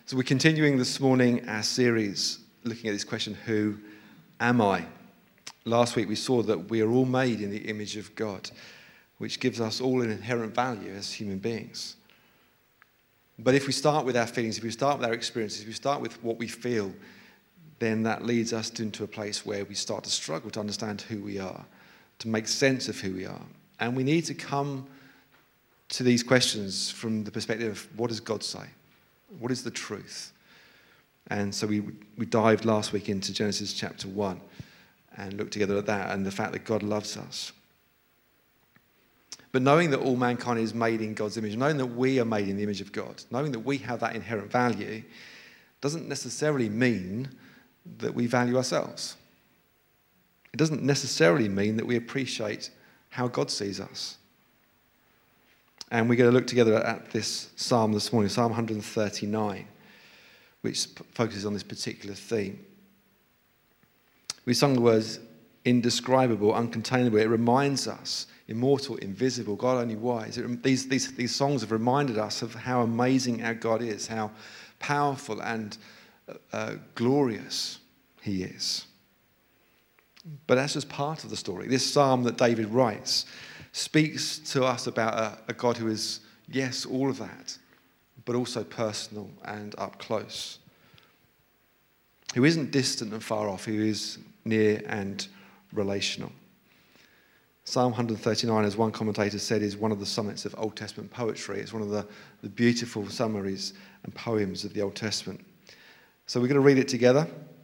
So we're continuing this morning our series looking at this question, who am I? Last week we saw that we are all made in the image of God, which gives us all an inherent value as human beings. But if we start with our feelings, if we start with our experiences, if we start with what we feel, then that leads us into a place where we start to struggle to understand who we are, to make sense of who we are. And we need to come to these questions from the perspective of, what does God say? What is the truth? And so we dived last week into Genesis chapter 1 and looked together at that and the fact that God loves us. But knowing that all mankind is made in God's image, knowing that we are made in the image of God, knowing that we have that inherent value, doesn't necessarily mean that we value ourselves. It doesn't necessarily mean that we appreciate how God sees us. And we're going to look together at this psalm this morning, Psalm 139, which focuses on this particular theme. We sung the words indescribable, uncontainable. It reminds us, immortal, invisible, God only wise. These songs have reminded us of how amazing our God is, how powerful and glorious he is. But that's just part of the story. This psalm that David writes speaks to us about a God who is, yes, all of that, but also personal and up close. Who isn't distant and far off, who is near and relational. Psalm 139, as one commentator said, is one of the summits of Old Testament poetry. It's one of the beautiful summaries and poems of the Old Testament. So we're going to read it together,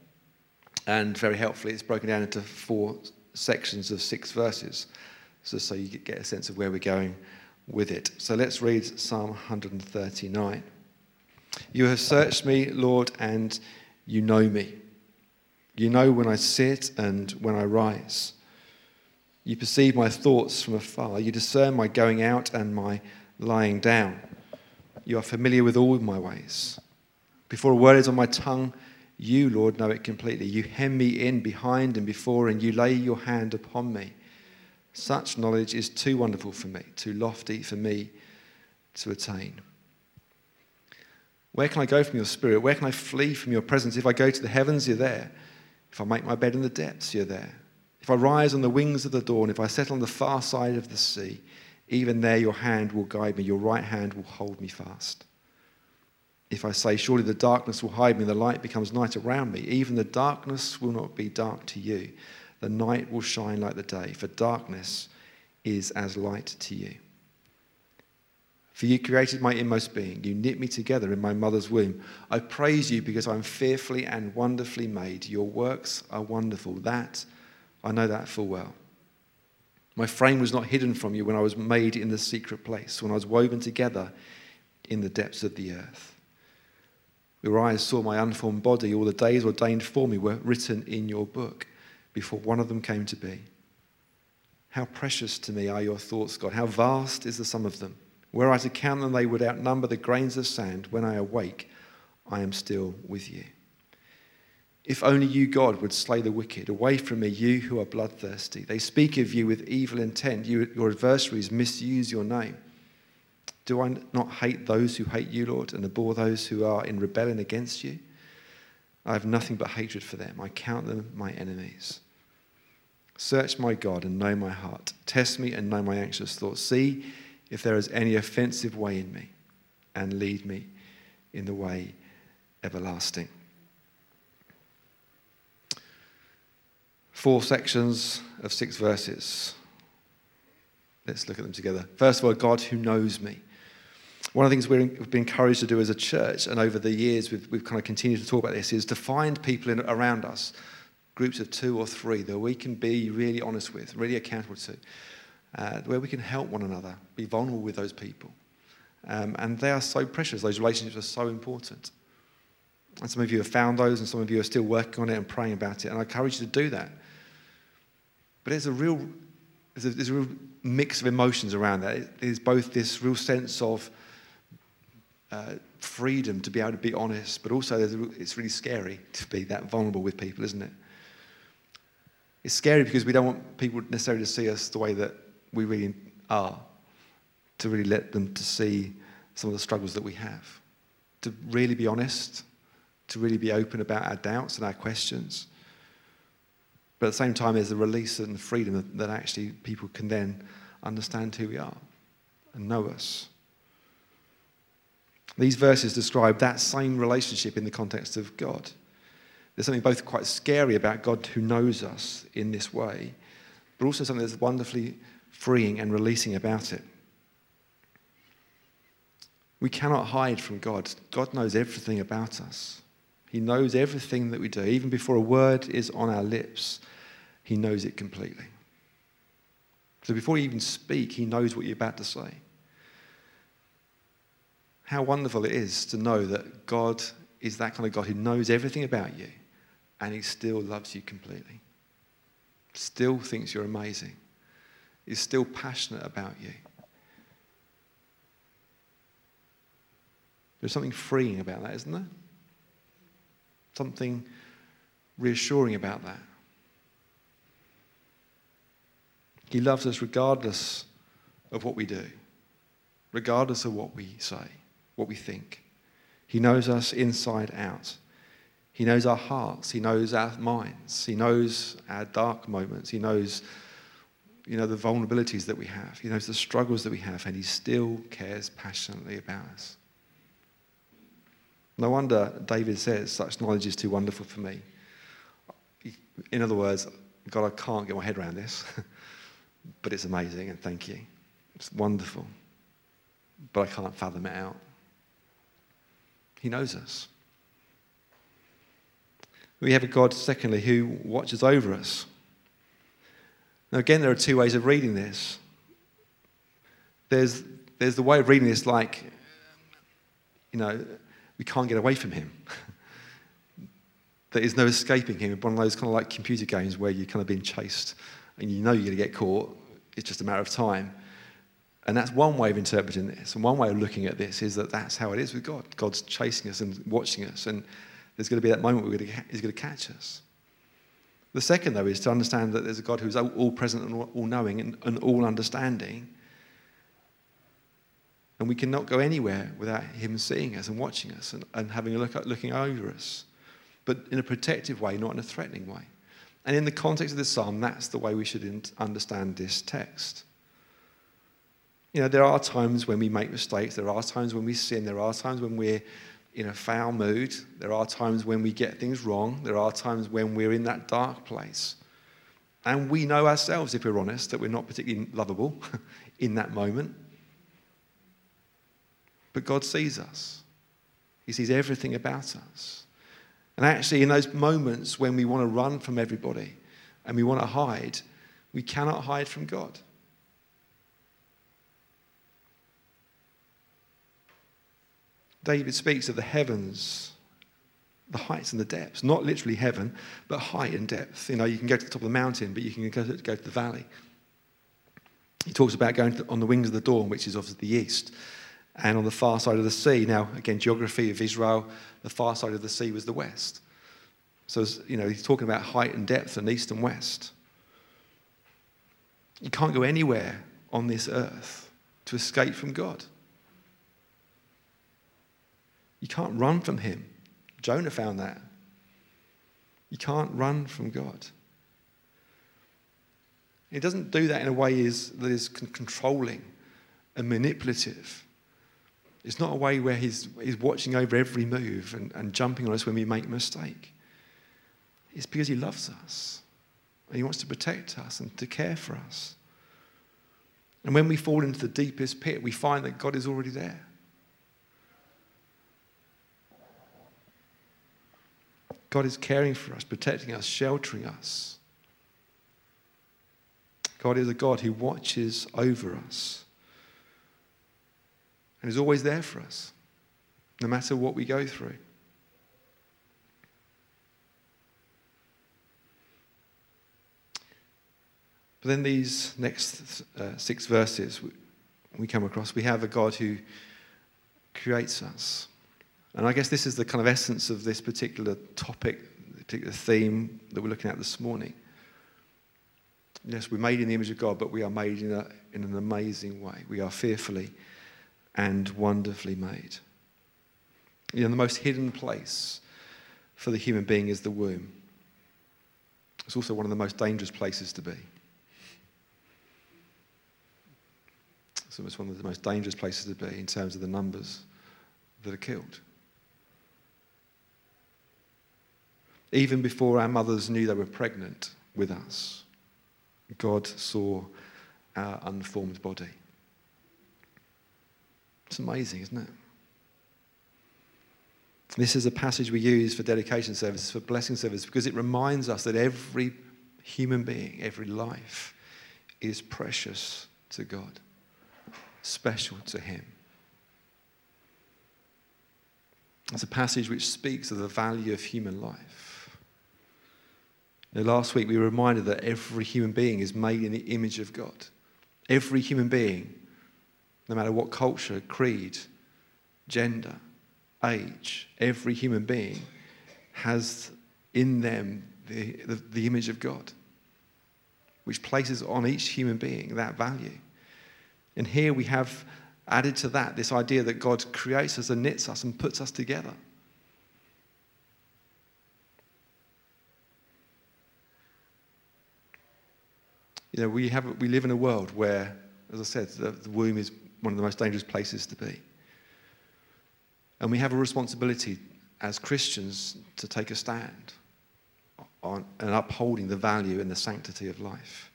and very helpfully it's broken down into 4 sections of 6 verses, so you get a sense of where we're going with it. So let's read Psalm 139. You have searched me, Lord, and you know me. You know when I sit and when I rise. You perceive my thoughts from afar. You discern my going out and my lying down. You are familiar with all my ways. Before a word is on my tongue, you, Lord, know it completely. You hem me in behind and before, and you lay your hand upon me. Such knowledge is too wonderful for me, too lofty for me to attain. Where can I go from your spirit? Where can I flee from your presence? If I go to the heavens, you're there. If I make my bed in the depths, you're there. If I rise on the wings of the dawn, if I settle on the far side of the sea, even there your hand will guide me, your right hand will hold me fast. If I say, surely the darkness will hide me, the light becomes night around me, even the darkness will not be dark to you. The night will shine like the day, for darkness is as light to you. For you created my inmost being. You knit me together in my mother's womb. I praise you because I'm fearfully and wonderfully made. Your works are wonderful. I know that full well. My frame was not hidden from you when I was made in the secret place, when I was woven together in the depths of the earth. Your eyes saw my unformed body. All the days ordained for me were written in your book before one of them came to be. How precious to me are your thoughts, God. How vast is the sum of them. Were I to count them, they would outnumber the grains of sand. When I awake, I am still with you. If only you, God, would slay the wicked. Away from me, you who are bloodthirsty. They speak of you with evil intent. Your adversaries misuse your name. Do I not hate those who hate you, Lord, and abhor those who are in rebellion against you? I have nothing but hatred for them. I count them my enemies. Search my God and know my heart. Test me and know my anxious thoughts. See if there is any offensive way in me, and lead me in the way everlasting. 4 sections of 6 verses. Let's look at them together. First of all, God who knows me. One of the things we've been encouraged to do as a church, and over the years we've kind of continued to talk about this, is to find people around us, groups of 2 or 3, that we can be really honest with, really accountable to, where we can help one another, be vulnerable with those people. And they are so precious. Those relationships are so important. And some of you have found those, and some of you are still working on it and praying about it, and I encourage you to do that. But there's a real mix of emotions around that. There's both this real sense of freedom to be able to be honest, but also it's really scary to be that vulnerable with people, isn't it? It's scary because we don't want people necessarily to see us the way that we really are, to really let them to see some of the struggles that we have, to really be honest, to really be open about our doubts and our questions. But at the same time, there's the release and the freedom that actually people can then understand who we are and know us. These verses describe that same relationship in the context of God. There's something both quite scary about God who knows us in this way, but also something that's wonderfully freeing and releasing about it. We cannot hide from God. God knows everything about us. He knows everything that we do. Even before a word is on our lips, he knows it completely. So before you even speak, he knows what you're about to say. How wonderful it is to know that God is that kind of God who knows everything about you, and he still loves you completely. Still thinks you're amazing. Is still passionate about you. There's something freeing about that, isn't there? Something reassuring about that. He loves us regardless of what we do, regardless of what we say, what we think. He knows us inside out. He knows our hearts. He knows our minds. He knows our dark moments. He knows, the vulnerabilities that we have. He knows the struggles that we have, and he still cares passionately about us. No wonder David says, such knowledge is too wonderful for me. In other words, God, I can't get my head around this, but it's amazing, and thank you. It's wonderful, but I can't fathom it out. He knows us. We have a God, secondly, who watches over us. Now, again, there are two ways of reading this. There's the way of reading this like, we can't get away from him. There is no escaping him. One of those kind of like computer games where you're kind of being chased and you know you're going to get caught. It's just a matter of time. And that's one way of interpreting this. And one way of looking at this is that that's how it is with God. God's chasing us and watching us. And there's going to be that moment where he's going to catch us. The second, though, is to understand that there's a God who's all-present and all-knowing and all-understanding. And we cannot go anywhere without him seeing us and watching us and having a look at looking over us. But in a protective way, not in a threatening way. And in the context of this psalm, that's the way we should understand this text. There are times when we make mistakes. There are times when we sin. There are times when we're in a foul mood. There are times when we get things wrong. There are times when we're in that dark place. And we know ourselves, if we're honest, that we're not particularly lovable in that moment. But God sees us. He sees everything about us. And actually, in those moments when we want to run from everybody and we want to hide, we cannot hide from God. David speaks of the heavens, the heights and the depths, not literally heaven, but height and depth. You can go to the top of the mountain, but you can go to the valley. He talks about going on the wings of the dawn, which is obviously the east, and on the far side of the sea. Now, again, geography of Israel, the far side of the sea was the west. So, he's talking about height and depth and east and west. You can't go anywhere on this earth to escape from God. You can't run from him. Jonah found that. You can't run from God. He doesn't do that in a way that is controlling and manipulative. It's not a way where he's watching over every move and jumping on us when we make a mistake. It's because he loves us. And he wants to protect us and to care for us. And when we fall into the deepest pit, we find that God is already there. God is caring for us, protecting us, sheltering us. God is a God who watches over us and is always there for us, no matter what we go through. But then these next 6 verses we come across, we have a God who creates us. And I guess this is the kind of essence of this particular topic, particular theme that we're looking at this morning. Yes, we're made in the image of God, but we are made in an amazing way. We are fearfully and wonderfully made. The most hidden place for the human being is the womb. It's also one of the most dangerous places to be. So it's one of the most dangerous places to be in terms of the numbers that are killed. Even before our mothers knew they were pregnant with us, God saw our unformed body. It's amazing, isn't it? This is a passage we use for dedication services, for blessing services, because it reminds us that every human being, every life is precious to God, special to him. It's a passage which speaks of the value of human life. Last week we were reminded that every human being is made in the image of God. Every human being, no matter what culture, creed, gender, age, every human being has in them the image of God, which places on each human being that value. And here we have added to that this idea that God creates us and knits us and puts us together. We live in a world where, as I said, the womb is one of the most dangerous places to be. And we have a responsibility as Christians to take a stand on and upholding the value and the sanctity of life.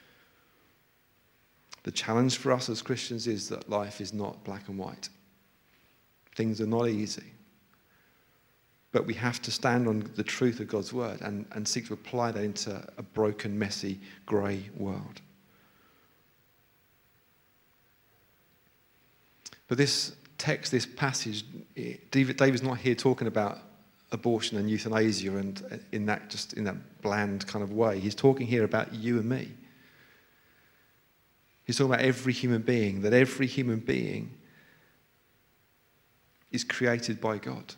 The challenge for us as Christians is that life is not black and white. Things are not easy. But we have to stand on the truth of God's word and seek to apply that into a broken, messy, grey world. But this text, this passage, David's not here talking about abortion and euthanasia and in that bland kind of way. He's talking here about you and me. He's talking about every human being, that every human being is created by God.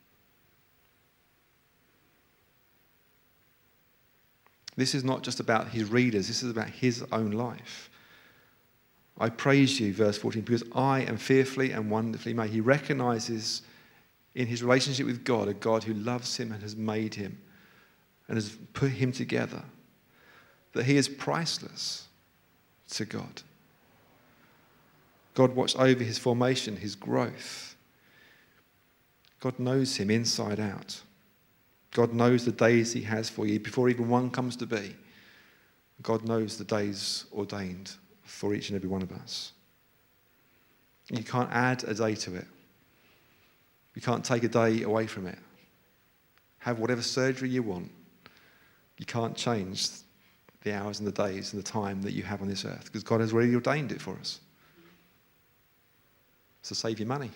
This is not just about his readers, this is about his own life. I praise you, verse 14, because I am fearfully and wonderfully made. He recognizes in his relationship with God a God who loves him and has made him and has put him together, that he is priceless to God. God watched over his formation, his growth. God knows him inside out. God knows the days he has for you before even one comes to be. God knows the days ordained for each and every one of us. You can't add a day to it. You can't take a day away from it. Have whatever surgery you want. You can't change the hours and the days and the time that you have on this earth because God has already ordained it for us. So save your money.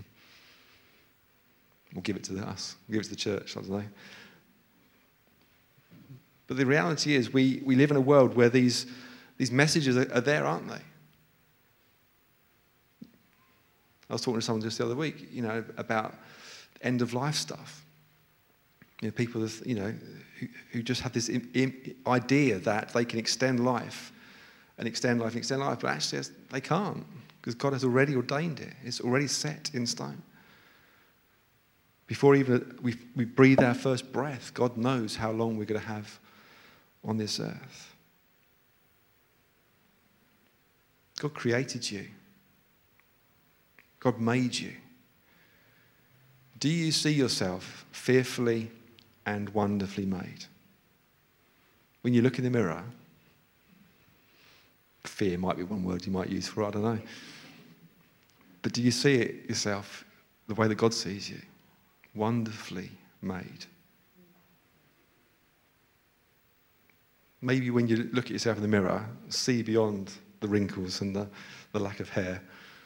We'll give it to us. We'll give it to the church, I don't know. But the reality is we live in a world where these messages are there, aren't they? I was talking to someone just the other week, about end-of-life stuff. People, who just have this idea that they can extend life, but actually they can't because God has already ordained it. It's already set in stone. Before even we breathe our first breath, God knows how long we're going to have on this earth. God created you. God made you. Do you see yourself fearfully and wonderfully made? When you look in the mirror, fear might be one word you might use for it, I don't know. But do you see it yourself the way that God sees you? Wonderfully made. Maybe when you look at yourself in the mirror, see beyond the wrinkles and the lack of hair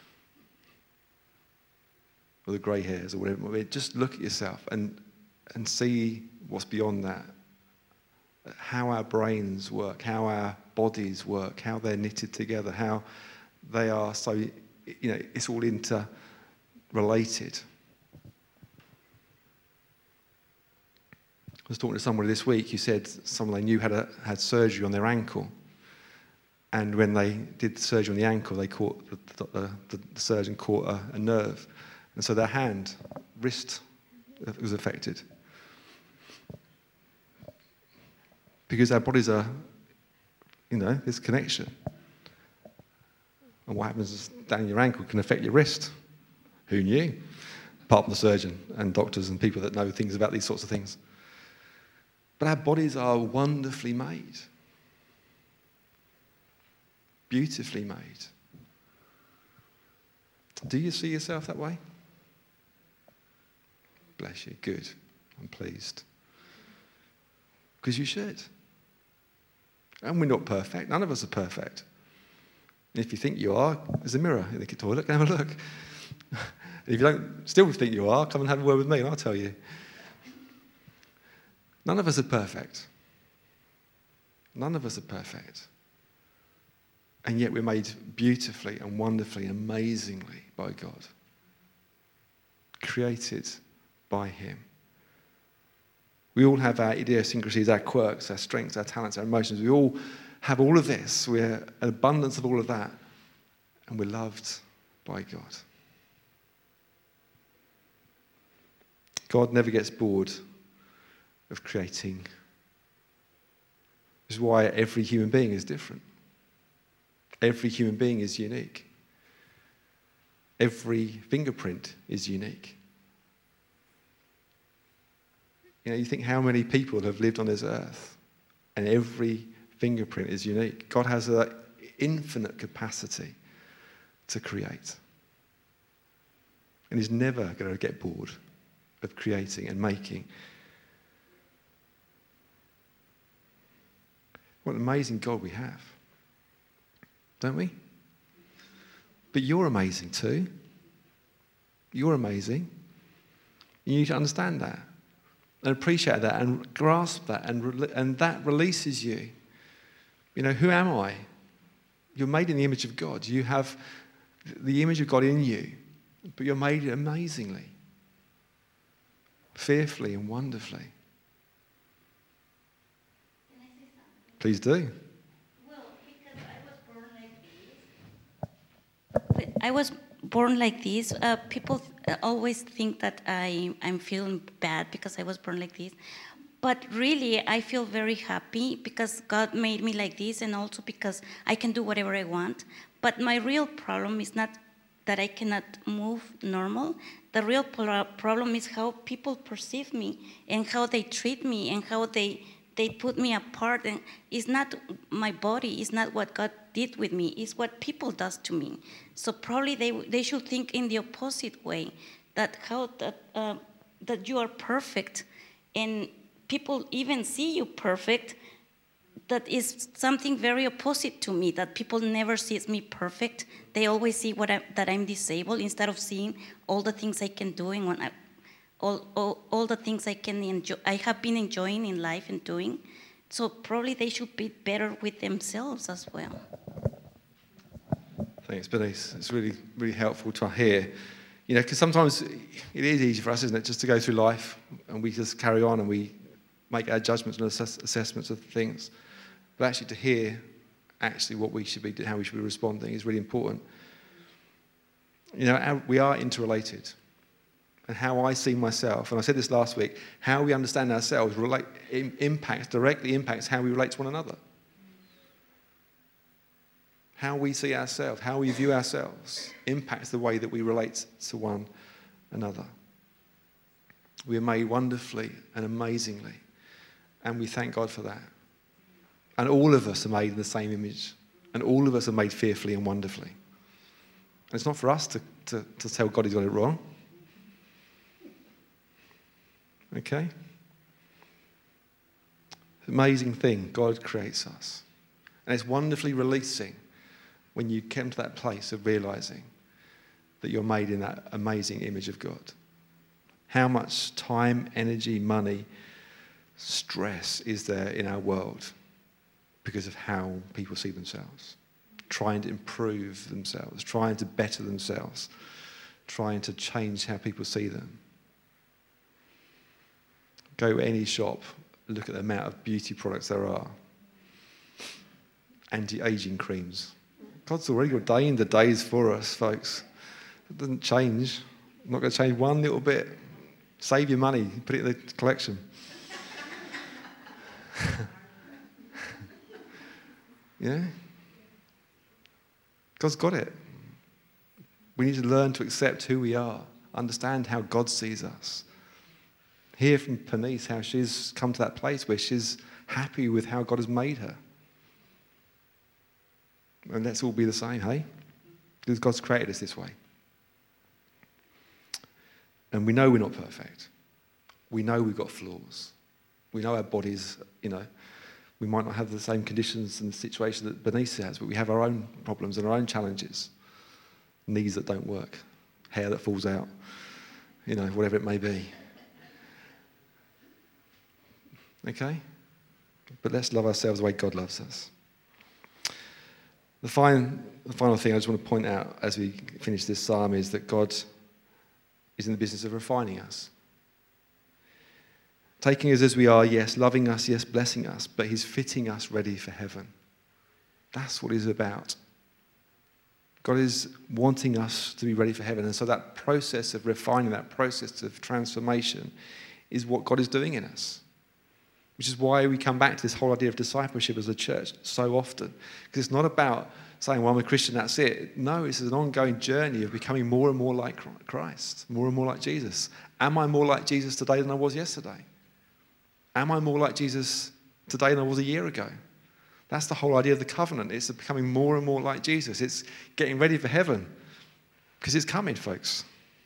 or the grey hairs or whatever. Just look at yourself and see what's beyond that. How our brains work, how our bodies work, how they're knitted together, how they are so, it's all interrelated. I was talking to somebody this week who said someone they knew had surgery on their ankle. And when they did the surgery on the ankle, they caught the surgeon caught a nerve. And so their hand wrist was affected. Because our bodies are, there's connection. And what happens down in your ankle can affect your wrist. Who knew? Apart from the surgeon and doctors and people that know things about these sorts of things. But our bodies are wonderfully made. Beautifully made. Do you see yourself that way? Bless you. Good. I'm pleased. Because you should. And we're not perfect. None of us are perfect. And if you think you are, there's a mirror in the toilet. Go have a look. If you don't still think you are, come and have a word with me and I'll tell you. None of us are perfect. None of us are perfect. And yet we're made beautifully and wonderfully and amazingly by God. Created by him. We all have our idiosyncrasies, our quirks, our strengths, our talents, our emotions. We all have all of this. We're an abundance of all of that. And we're loved by God. God never gets bored of creating. This is why every human being is different. Every human being is unique. Every fingerprint is unique. You think how many people have lived on this earth, and every fingerprint is unique. God has an infinite capacity to create. And he's never going to get bored of creating and making. What an amazing God we have. Don't we? But you're amazing too. You're amazing. You need to understand that and appreciate that and grasp that, and that releases you. Who am I? You're made in the image of God. You have the image of God in you, but you're made amazingly, fearfully and wonderfully. Can I say something? Please do. Well, because I was born like this. People always think that I'm feeling bad because I was born like this. But really, I feel very happy because God made me like this, and also because I can do whatever I want. But my real problem is not that I cannot move normal. The real problem is how people perceive me and how they treat me and how they put me apart. And it's not my body, it's not what God did with me, it's what people does to me. So probably they should think in the opposite way, that you are perfect, and people even see you perfect. That is something very opposite to me, that people never see me perfect. They always see that I'm disabled, instead of seeing all the things I can do and all the things I have been enjoying in life and doing. So probably they should be better with themselves as well. Thanks, Bernice. It's really, really helpful to hear. Because sometimes it is easy for us, isn't it, just to go through life and we just carry on and we make our judgments and assessments of things. But actually to hear what we should be, how we should be responding is really important. We are interrelated. And how I see myself, and I said this last week, how we understand ourselves directly impacts how we relate to one another. How we see ourselves, how we view ourselves, impacts the way that we relate to one another. We are made wonderfully and amazingly, and we thank God for that. And all of us are made in the same image, and all of us are made fearfully and wonderfully. And it's not for us to tell God he's got it wrong. Okay? Amazing thing, God creates us. And it's wonderfully releasing when you come to that place of realizing that you're made in that amazing image of God. How much time, energy, money, stress is there in our world because of how people see themselves, trying to improve themselves, trying to better themselves, trying to change how people see them. Go to any shop, look at the amount of beauty products there are. Anti-aging creams. God's already ordained the days for us, folks. It doesn't change. I'm not going to change one little bit. Save your money, put it in the collection. Yeah? God's got it. We need to learn to accept who we are, understand how God sees us. Hear from Penise how she's come to that place where she's happy with how God has made her. And let's all be the same, hey? Because God's created us this way. And we know we're not perfect. We know we've got flaws. We know our bodies, we might not have the same conditions and situation that Bernice has, but we have our own problems and our own challenges. Knees that don't work, hair that falls out, whatever it may be. Okay? But let's love ourselves the way God loves us. The final thing I just want to point out as we finish this psalm is that God is in the business of refining us. Taking us as we are, yes. Loving us, yes. Blessing us. But he's fitting us ready for heaven. That's what he's about. God is wanting us to be ready for heaven. And so that process of refining, that process of transformation is what God is doing in us. Which is why we come back to this whole idea of discipleship as a church so often. Because it's not about saying, well, I'm a Christian, that's it. No, it's an ongoing journey of becoming more and more like Christ, more and more like Jesus. Am I more like Jesus today than I was yesterday? Am I more like Jesus today than I was a year ago? That's the whole idea of the covenant. It's becoming more and more like Jesus. It's getting ready for heaven. Because it's coming, folks.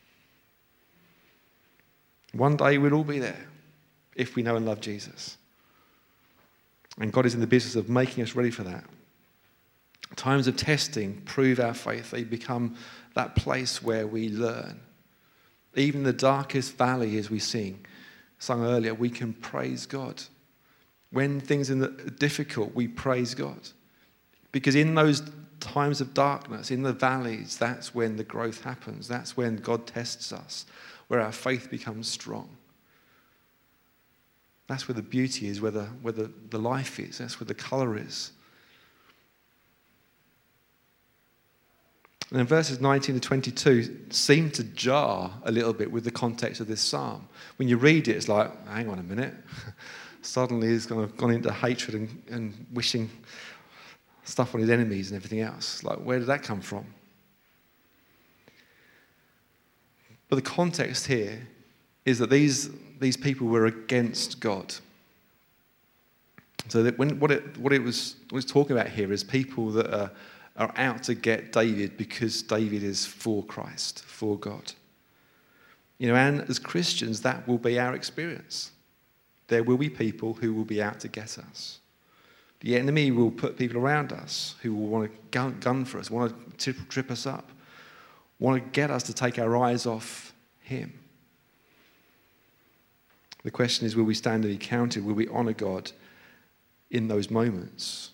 One day we'll all be there if we know and love Jesus. And God is in the business of making us ready for that. Times of testing prove our faith. They become that place where we learn. Even the darkest valley, as we sung earlier, we can praise God. When things are difficult, we praise God. Because in those times of darkness, in the valleys, that's when the growth happens. That's when God tests us, where our faith becomes strong. That's where the beauty is, where the life is. That's where the colour is. And then verses 19 to 22 seem to jar a little bit with the context of this psalm. When you read it, it's like, hang on a minute. Suddenly he's gone into hatred and wishing stuff on his enemies and everything else. Like, where did that come from? But the context here is that these people were against God. So that what it was talking about here is people that are out to get David because David is for Christ, for God. And as Christians, that will be our experience. There will be people who will be out to get us. The enemy will put people around us who will want to gun for us, want to trip us up, want to get us to take our eyes off him. The question is, will we stand and be counted? Will we honour God in those moments?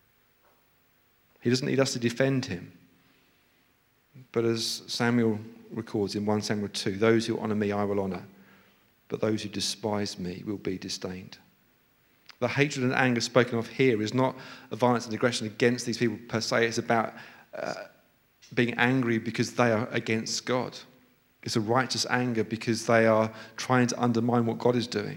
He doesn't need us to defend him. But as Samuel records in 1 Samuel 2, those who honour me I will honour, but those who despise me will be disdained. The hatred and anger spoken of here is not a violence and aggression against these people per se. It's about being angry because they are against God. It's a righteous anger because they are trying to undermine what God is doing.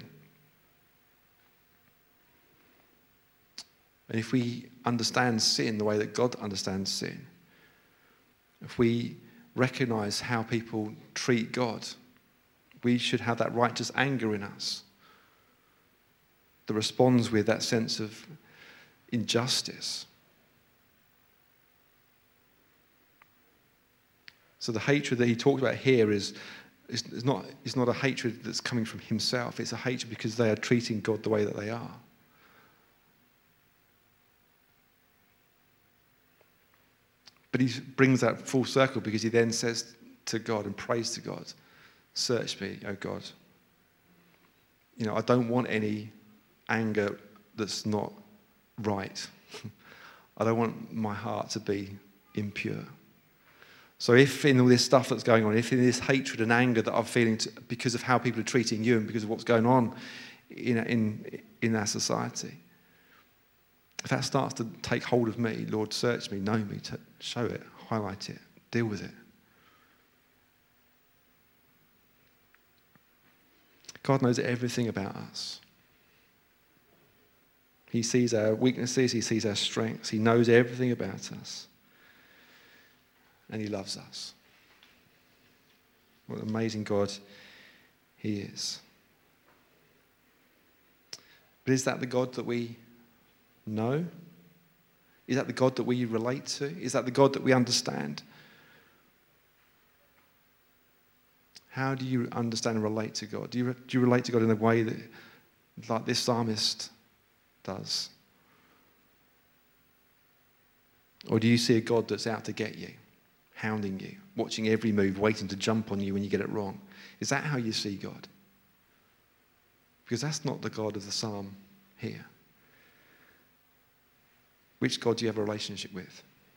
And if we understand sin the way that God understands sin, if we recognize how people treat God, we should have that righteous anger in us that responds with that sense of injustice. So the hatred that he talked about here is not a hatred that's coming from himself. It's a hatred because they are treating God the way that they are. But he brings that full circle because he then says to God and prays to God, "Search me, O God. I don't want any anger that's not right. I don't want my heart to be impure." So if in all this stuff that's going on, if in this hatred and anger that I'm feeling because of how people are treating you and because of what's going on in our society, if that starts to take hold of me, Lord, search me, know me, show it, highlight it, deal with it. God knows everything about us. He sees our weaknesses, he sees our strengths, he knows everything about us. And he loves us. What an amazing God he is. But is that the God that we know? Is that the God that we relate to? Is that the God that we understand? How do you understand and relate to God? Do you relate to God in a way that, like this psalmist does? Or do you see a God that's out to get you, hounding you, watching every move, waiting to jump on you when you get it wrong? Is that how you see God? Because that's not the God of the psalm here. Which God do you have a relationship with?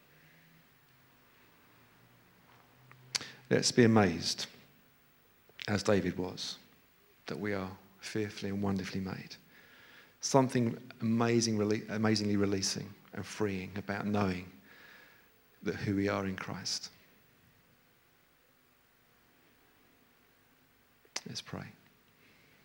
Let's be amazed, as David was, that we are fearfully and wonderfully made. Something amazingly releasing and freeing about knowing that who we are in Christ. Let's pray.